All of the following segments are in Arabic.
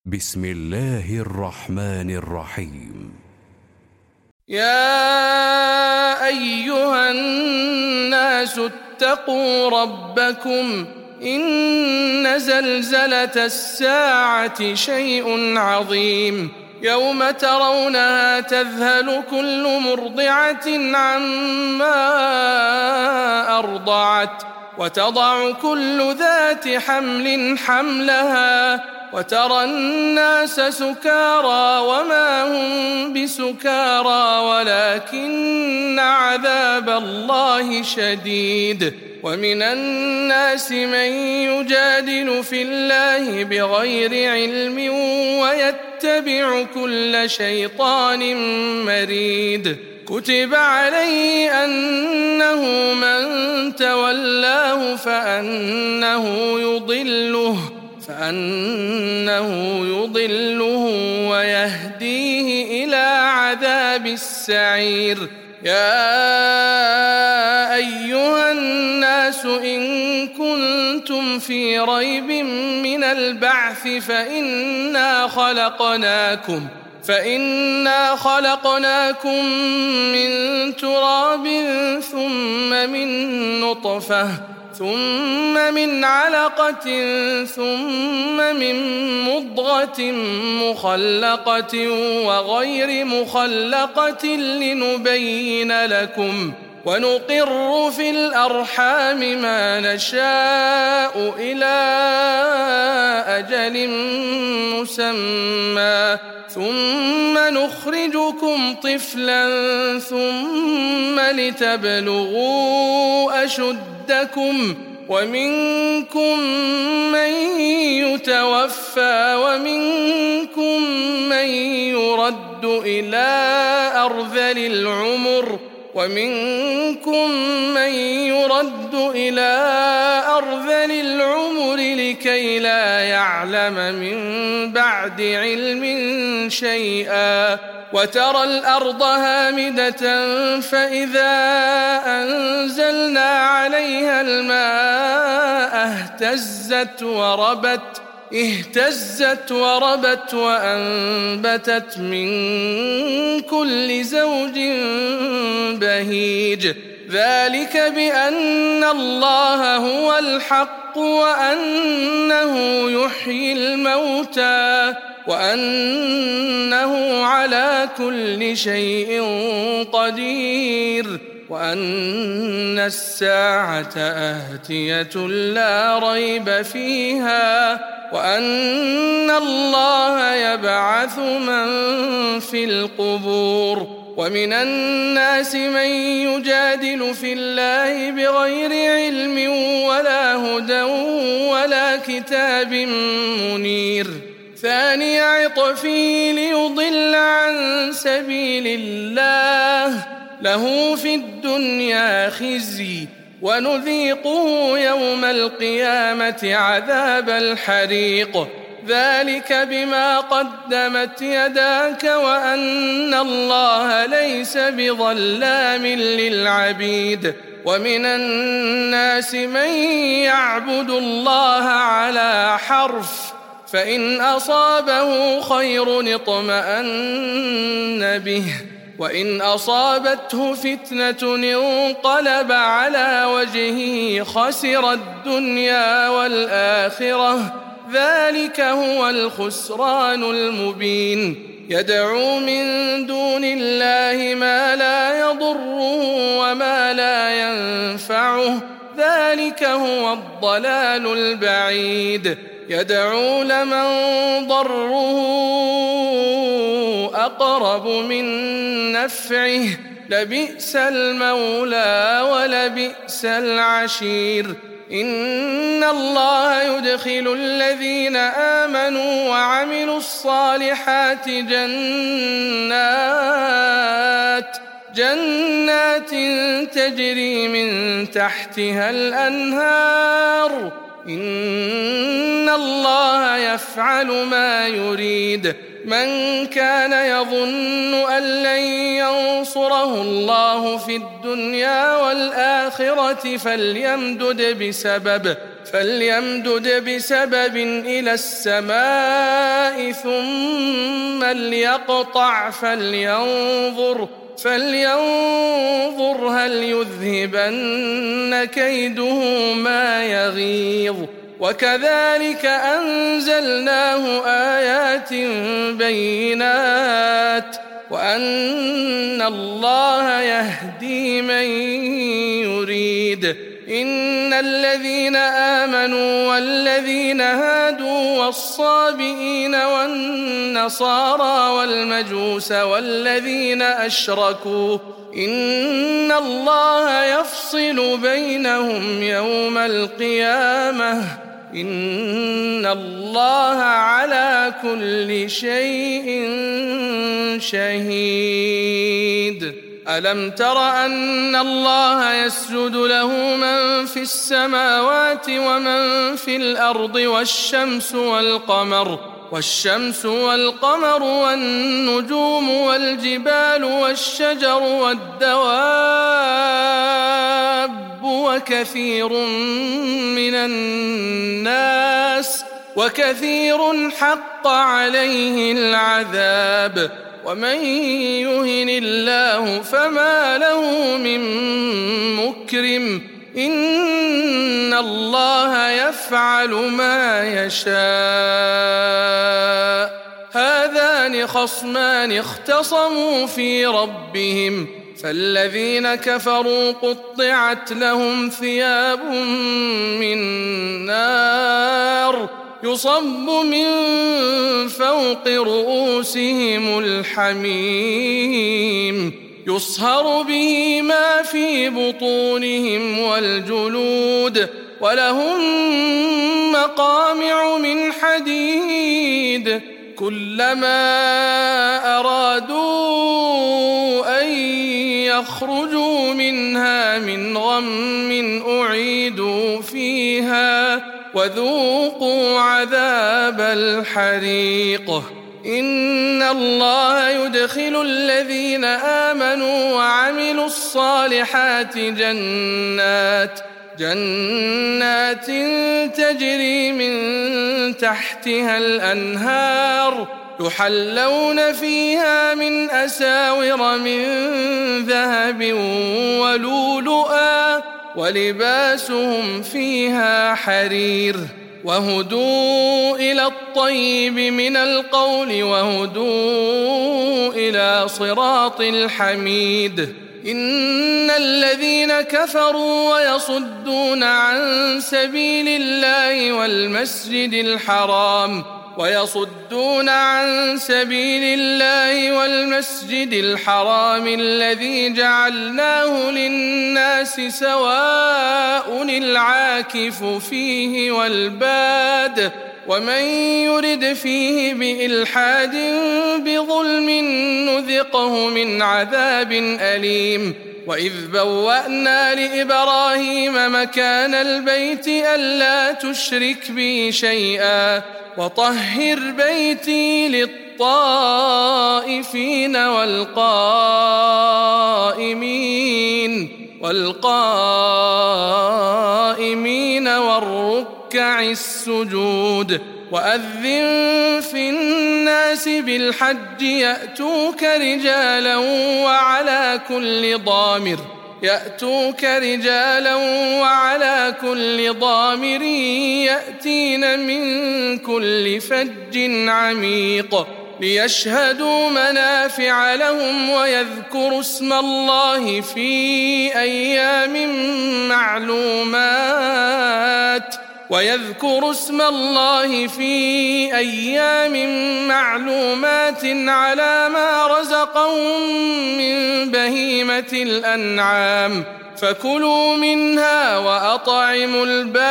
بسم الله الرحمن الرحيم. يا أيها الناس اتقوا ربكم إن زلزلة الساعة شيء عظيم يوم ترونها تذهل كل مرضعة عما أرضعت وتضع كل ذات حمل حملها وترى الناس سكارى وما هم بسكارى ولكن عذاب الله شديد. ومن الناس من يجادل في الله بغير علم ويتبع كل شيطان مريد. كتب عليه أنه من تولاه فأنه يضله ويهديه إلى عذاب السعير. يا أيها الناس إن كنتم في ريب من البعث فإنا خلقناكم من تراب ثم من نطفة ثم من علقة ثم من مضغة مخلقة وغير مخلقة لنبين لكم ونقر في الأرحام ما نشاء إلى أجل مسمى ثم نخرجكم طفلا ثم لتبلغوا أشدكم ومنكم من يتوفى ومنكم من يرد إلى أرذل العمر لكي لا يعلم من بعد علم شيئا. وترى الأرض هامدة فإذا أنزلنا عليها الماء اهتزت وربت وأنبتت من كل زوج بهيج. ذلك بأن الله هو الحق وأنه يحيي الموتى وأنه على كل شيء قدير وأن الساعة آتية لا ريب فيها وأن الله يبعث من في القبور. ومن الناس من يجادل في الله بغير علم ولا هدى ولا كتاب منير. ثاني عطفه ليضل عن سبيل الله له في الدنيا خزي ونذيقه يوم القيامة عذاب الحريق. ذلك بما قدمت يداك وأن الله ليس بظلام للعبيد. ومن الناس من يعبد الله على حرف فإن أصابه خير اطمأن به وإن أصابته فتنة انقلب على وجهه خسر الدنيا والآخرة ذلك هو الخسران المبين. يدعو من دون الله ما لا يضره وما لا ينفعه ذلك هو الضلال البعيد. يدعو لمن ضره أقرب من نفعه لبئس المولى ولبئس العشير. إن الله يدخل الذين آمنوا وعملوا الصالحات جنات تجري من تحتها الأنهار إن الله يفعل ما يريد. من كان يظن أن لن ينصره الله في الدنيا والآخرة فليمدد بسبب إلى السماء ثم ليقطع فلينظر هل يذهبن كيده ما يغيظ. وكذلك أنزلناه آيات بينات وأن الله يهدي من يريد. إن الذين آمنوا والذين هادوا والصابئين والنصارى والمجوس والذين أشركوا إن الله يفصل بينهم يوم القيامة إن الله على كل شيء شهيد. ألم تر أن الله يسجد له من في السماوات ومن في الأرض والشمس والقمر والنجوم والجبال والشجر والدواب وكثير حق عليه العذاب ومن يهن الله فما له من مكرم إن الله يفعل ما يشاء. هذان خصمان اختصموا في ربهم فالذين كفروا قطعت لهم ثياب من نار يصب من فوق رؤوسهم الحميم يصهر به ما في بطونهم والجلود ولهم مقامع من حديد كلما أرادوا أن يخرجوا منها من غم أعيدوا فيها وذوقوا عذاب الحريق. إن الله يدخل الذين آمنوا وعملوا الصالحات جنات تجري من تحتها الأنهار يحلون فيها من أساور من ذهب ولؤلؤا ولباسهم فيها حرير وهدوا إلى الطيب من القول وهدوا إلى صراط الحميد. إن الذين كفروا ويصدون عن سبيل الله والمسجد الحرام الذي جعلناه للناس سواء العاكف فيه والباد ومن يرد فيه بإلحاد بظلم نذقه من عذاب أليم. وإذ بوأنا لإبراهيم مكان البيت ألا تشرك بي شيئا وطهر بيتي للطائفين والقائمين والركع السجود. وأذن في الناس بالحج يأتوك رجالا وعلى كل ضامر يأتين من كل فج عميق ليشهدوا منافع لهم ويذكروا اسم الله في أيام معلومات على ما رزقهم من بهيمة الأنعام فكلوا منها وأطعموا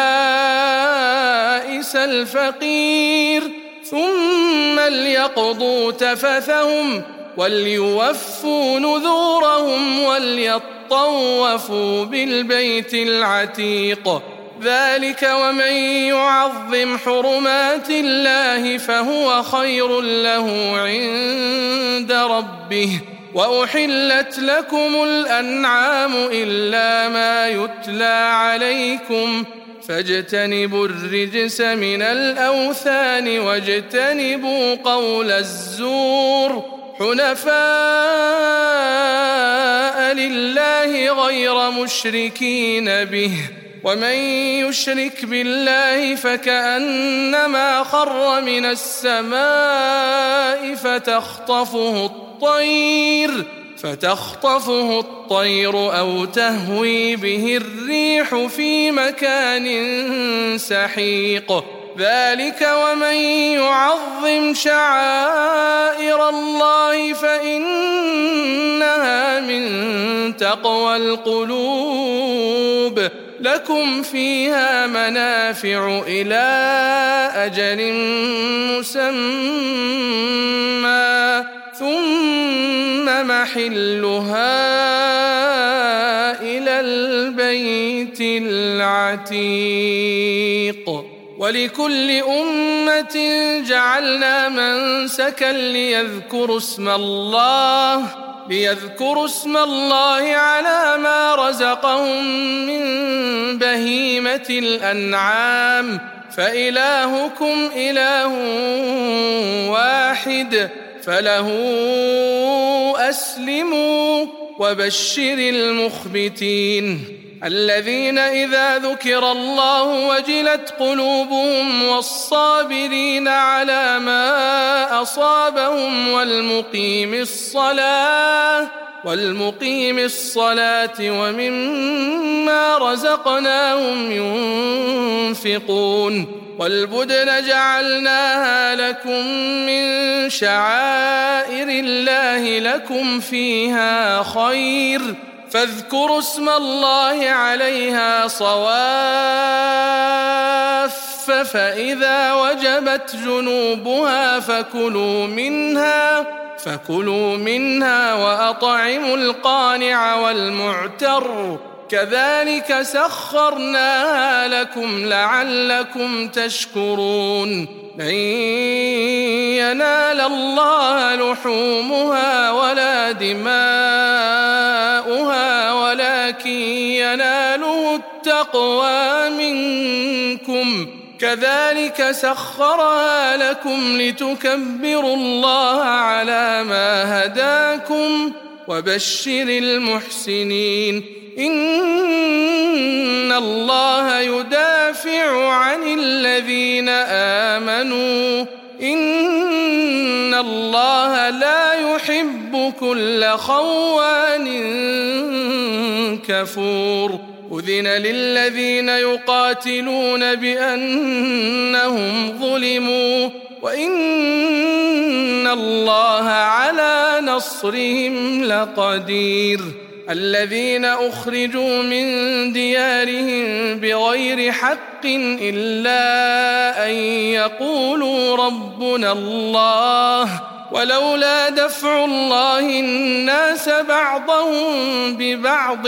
البائس الفقير ثم ليقضوا تفثهم وليوفوا نذورهم وليطوفوا بالبيت العتيق. ذلك ومن يعظم حرمات الله فهو خير له عند ربه. وأحلت لكم الأنعام إلا ما يتلى عليكم فاجتنبوا الرجس من الأوثان واجتنبوا قول الزور حنفاء لله غير مشركين به ومن يشرك بالله فكأنما خر من السماء فتخطفه الطير أو تهوي به الريح في مكان سحيق ذلك ومن يعظم شعائر الله فإنها من تقوى القلوب لكم فيها منافع إلى أجل مسمى ثم محلها إلى البيت العتيق ولكل أمة جعلنا منسكا ليذكروا اسم الله على ما رزقهم من بهيمة الأنعام فإلهكم إله واحد فله أسلموا وبشر المخبتين الذين إذا ذكر الله وجلت قلوبهم والصابرين على ما أصابهم والمقيم الصلاة ومما رزقناهم ينفقون والبدن جعلناها لكم من شعائر الله لكم فيها خير فاذكروا اسم الله عليها صواف فإذا وجبت جنوبها فكلوا منها وأطعموا القانع والمعتر كذلك سخرناها لكم لعلكم تشكرون لن ينال الله لحومها ولا دماؤها ولكن يناله التقوى منكم كذلك سخرها لكم لتكبروا الله على ما هداكم وبشر المحسنين إن الله يدافع عن الذين آمنوا إن الله لا يحب كل خوان كفور أذن للذين يقاتلون بأنهم ظلموا وإن الله على نصرهم لقدير الذين أخرجوا من ديارهم بغير حق إلا أن يقولوا ربنا الله ولولا دفع الله الناس بعضهم ببعض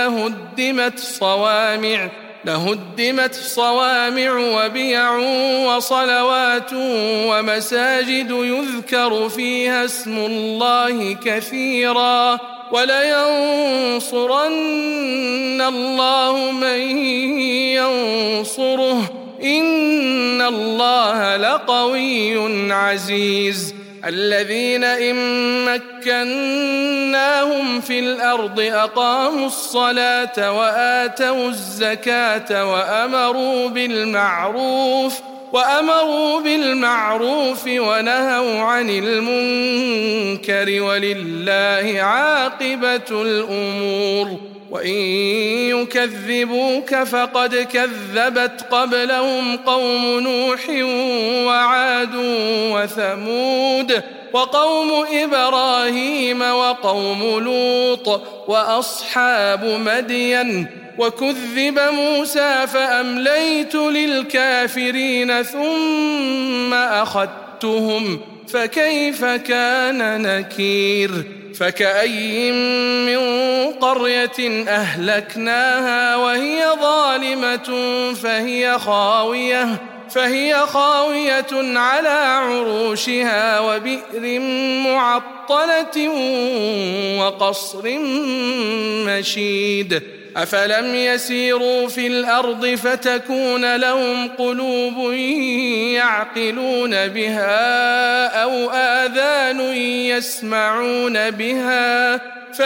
لهدمت صوامع وبيع وصلوات ومساجد يذكر فيها اسم الله كثيرا ولينصرن الله من ينصره إن الله لقوي عزيز الذين إن مكناهم في الأرض أقاموا الصلاة وآتوا الزكاة وأمروا بالمعروف ونهوا عن المنكر ولله عاقبة الأمور وإن يكذبوك فقد كذبت قبلهم قوم نوح وعاد وثمود وقوم إبراهيم وقوم لوط وأصحاب مدين وكذب موسى فأمليت للكافرين ثم أخذتهم فكيف كان نكير فكأي من قرية أهلكناها وهي ظالمة فهي خاوية على عروشها وبئر معطلة وقصر مشيد أفلم يسيروا في الأرض فتكون لهم قلوب يعقلون بها أو آذان يسمعون بها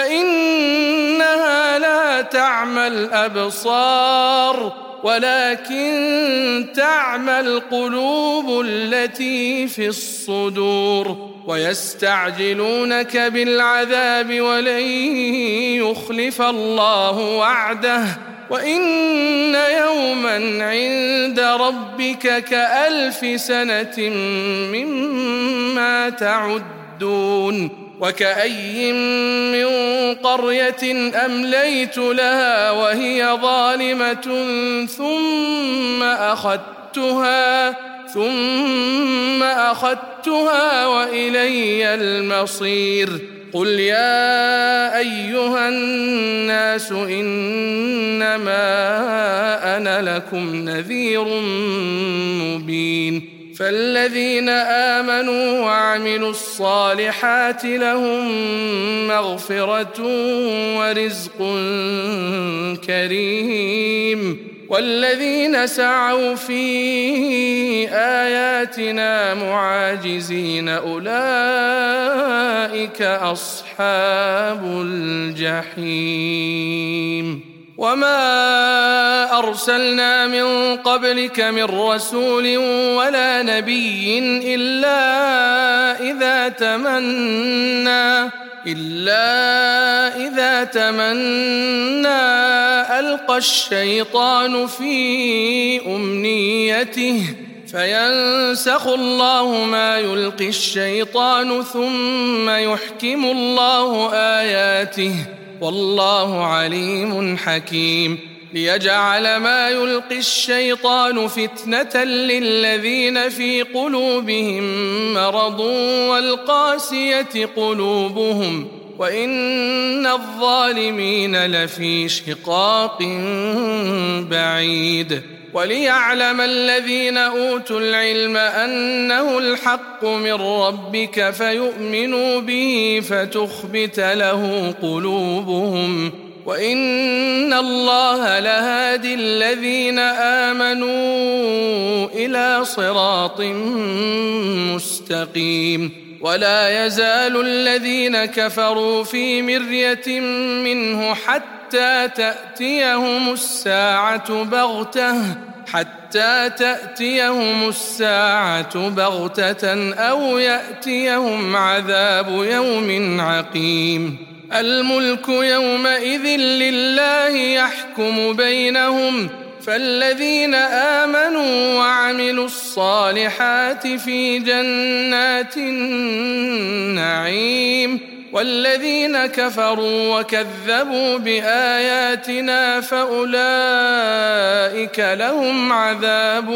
فإنها لا تعمى الأبصار ولكن تعمى القلوب التي في الصدور ويستعجلونك بالعذاب ولن يخلف الله وعده وإن يوما عند ربك كألف سنة مما تعدون وكأي من قرية أمليت لها وهي ظالمة ثم أخذتها وإلي المصير قل يا أيها الناس إنما أنا لكم نذير مبين فالذين آمنوا وعملوا الصالحات لهم مغفرة ورزق كريم والذين سعوا في آياتنا معاجزين أولئك أصحاب الجحيم وما أرسلنا من قبلك من رسول ولا نبي إلا إذا تمنى ألقى الشيطان في أمنيته فينسخ الله ما يلقي الشيطان ثم يحكم الله آياته والله عليم حكيم ليجعل ما يلقي الشيطان فتنة للذين في قلوبهم مرض والقاسية قلوبهم وإن الظالمين لفي شقاق بعيد وليعلم الذين أوتوا العلم أنه الحق من ربك فيؤمنوا به فتخبت له قلوبهم وإن الله لهادي الذين آمنوا إلى صراط مستقيم ولا يزال الذين كفروا في مرية منه حتى تأتيهم الساعة بغتة أو يأتيهم عذاب يوم عقيم الملك يومئذ لله يحكم بينهم فالذين آمنوا وعملوا الصالحات في جنات النعيم والذين كفروا وكذبوا بآياتنا فأولئك لهم عذاب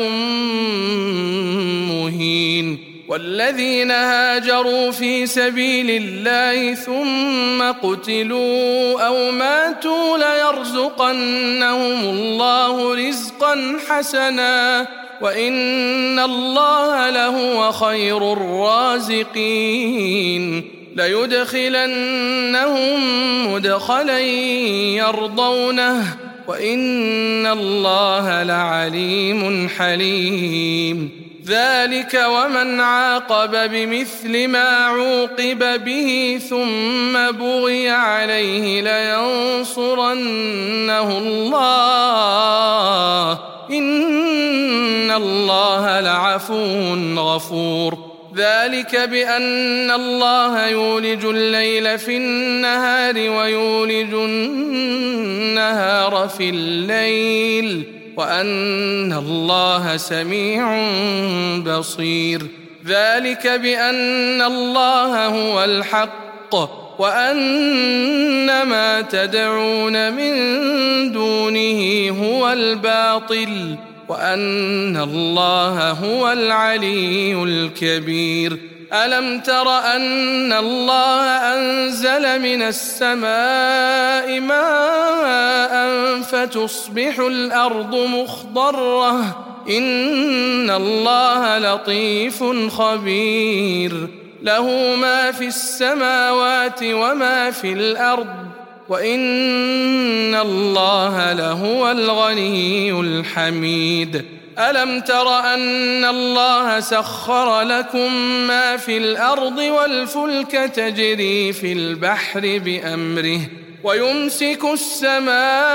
مهين والذين هاجروا في سبيل الله ثم قتلوا أو ماتوا ليرزقنهم الله رزقا حسنا وإن الله لهو خير الرازقين ليدخلنهم مدخلا يرضونه وإن الله لعليم حليم ذلك ومن عاقب بمثل ما عوقب به ثم بغي عليه لينصرنه الله إن الله لعفو غفور ذلك بأن الله يولج الليل في النهار ويولج النهار في الليل وأن الله سميع بصير ذلك بأن الله هو الحق وأن ما تدعون من دونه هو الباطل وأن الله هو العلي الكبير ألم تر أن الله أنزل من السماء ماء فتصبح الأرض مخضرة إن الله لطيف خبير له ما في السماوات وما في الأرض وإن الله لهو الغني الحميد. ألم تر أن الله سخر لكم ما في الأرض والفلك تجري في البحر بأمره ويمسك السماء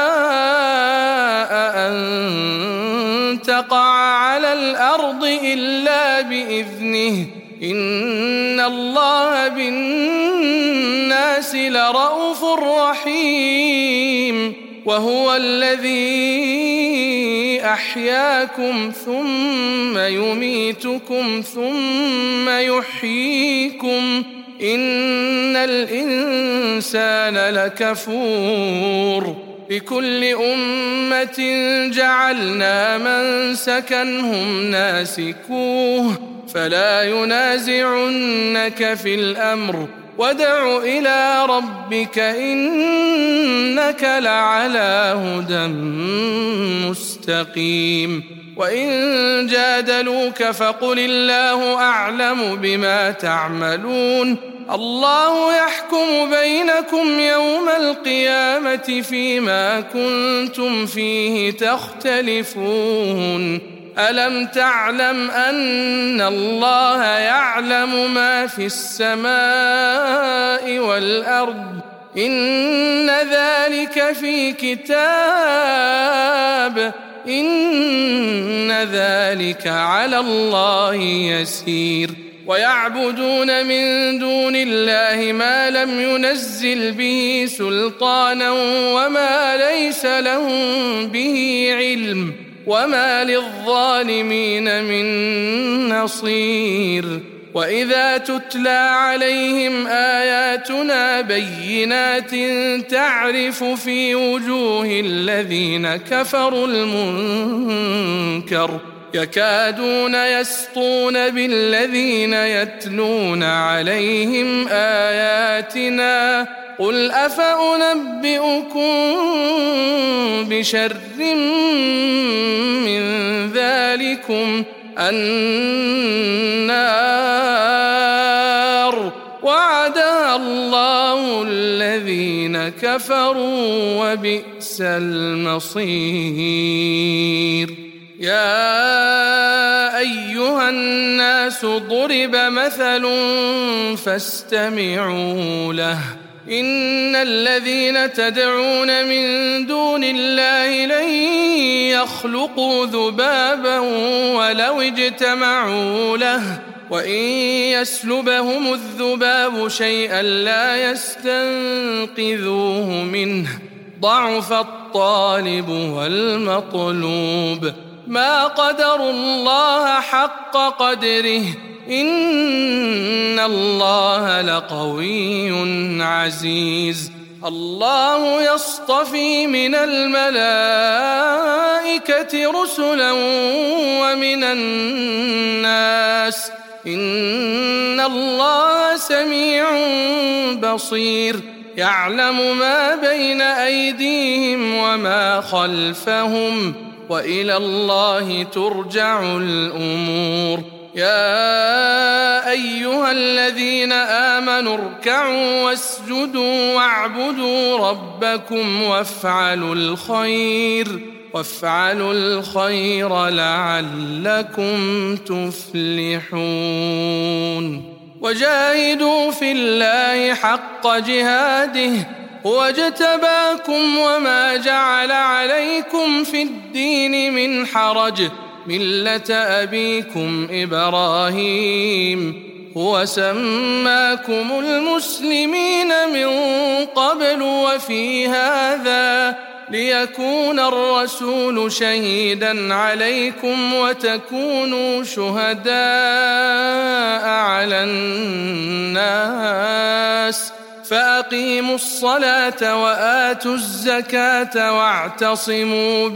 أن تقع على الأرض إلا بإذنه إن الله بالناس لرءوف رحيم. وهو الذي أحياكم ثم يميتكم ثم يحييكم إن الإنسان لكفور. لكل أمة جعلنا منسكا هم ناسكوه فلا ينازعنك في الأمر وادع إلى ربك إنك لعلى هدى مستقيم. وإن جادلوك فقل الله أعلم بما تعملون الله يحكم بينكم يوم القيامة فيما كنتم فيه تختلفون. ألم تعلم أن الله يعلم ما في السماء والأرض إن ذلك في كتاب إن ذلك على الله يسير. ويعبدون من دون الله ما لم ينزل به سلطانا وما ليس لهم به علم وما للظالمين من نصير. وإذا تتلى عليهم آياتنا بينات تعرف في وجوه الذين كفروا المنكر يكادون يسطون بالذين يتلون عليهم آياتنا قل أفأنبئكم بشر من ذلكم النار وعدها الله الذين كفروا وبئس المصير. يا أيها الناس ضرب مثل فاستمعوا له إن الذين تدعون من دون الله لن يخلقوا ذبابا ولو اجتمعوا له وإن يسلبهم الذباب شيئا لا يستنقذوه منه ضعف الطالب والمطلوب. ما قدروا الله حق قدره إن الله لقوي عزيز. الله يصطفي من الملائكة رسلا ومن الناس إن الله سميع بصير. يعلم ما بين أيديهم وما خلفهم وإلى الله ترجع الأمور. يا أيها الذين آمنوا اركعوا واسجدوا واعبدوا ربكم وافعلوا الخير لعلكم تفلحون. وجاهدوا في الله حق جهاده هو اجتباكم وما جعل عليكم في الدين من حرج ملة أبيكم إبراهيم هو سماكم المسلمين من قبل وفي هذا ليكون الرسول شهيدا عليكم وتكونوا شهداء على الناس فأقيموا الصلاة وآتوا الزكاة واعتصموا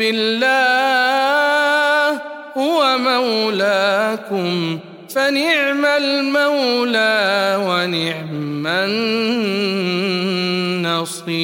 بالله هو مولاكم فنعم المولى ونعم النصير.